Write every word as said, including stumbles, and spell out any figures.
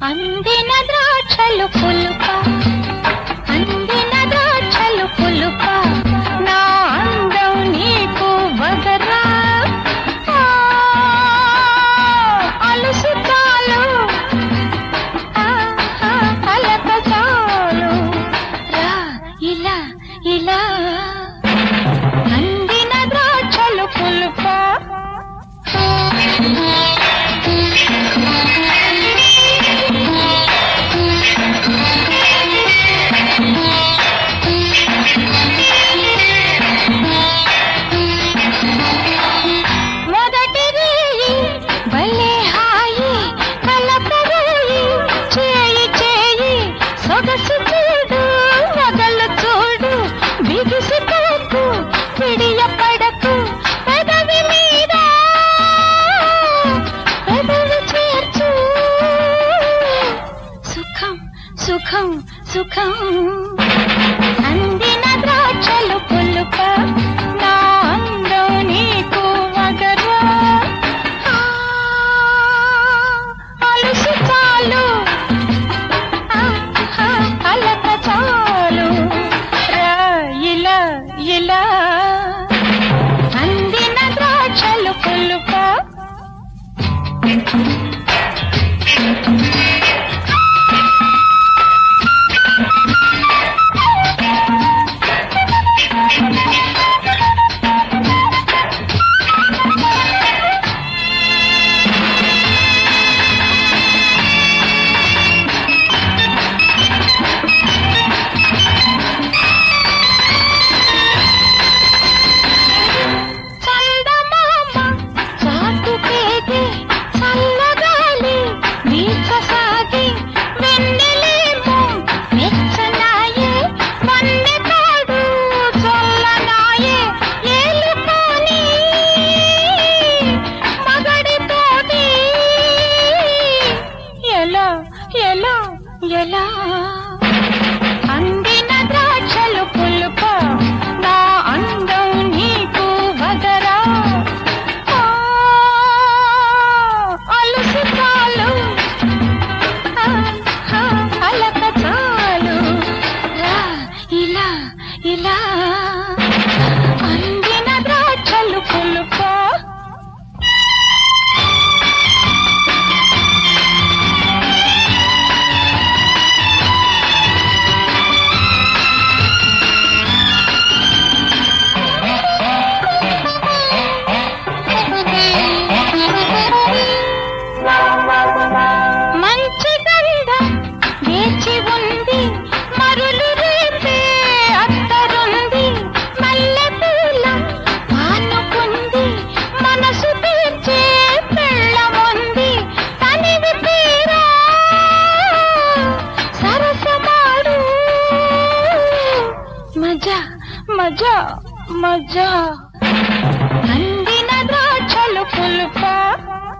అందిన ద్రాక్షలు పులుప అందిన ద్రాక్షలు పులుప నా అందం నీకు వగరా అలుసు చాలు అలక చాలు రా ఇలా ఇలా అందిన ద్రాక్షలు పులుప సుఖం సుఖం అందిన ద్రాక్షలు పులుప నా అందం నీకు వగరా అలుసు చాలు అలక చాలు రా ఇలా ఇలా అందిన ద్రాక్షలు పులుప ఎలా ఎలా అందిన ద్రాక్షలు పులుప నా అందం నీకు వగరా అలుసు చాలు అలక చాలు రా ఇలా ఇలా అందిన ద్రాక్షలు పులుప మంచి గంధ వేచి ఉంది మరులు రేపే అత్తరుంది మల్లె పూల ఆనుకుంది మనసు తీర్చే పెళ్ళముంది తనివి తీరా సరసమాడు మజా మజా మజా అందిన ద్రాక్షలు పులుప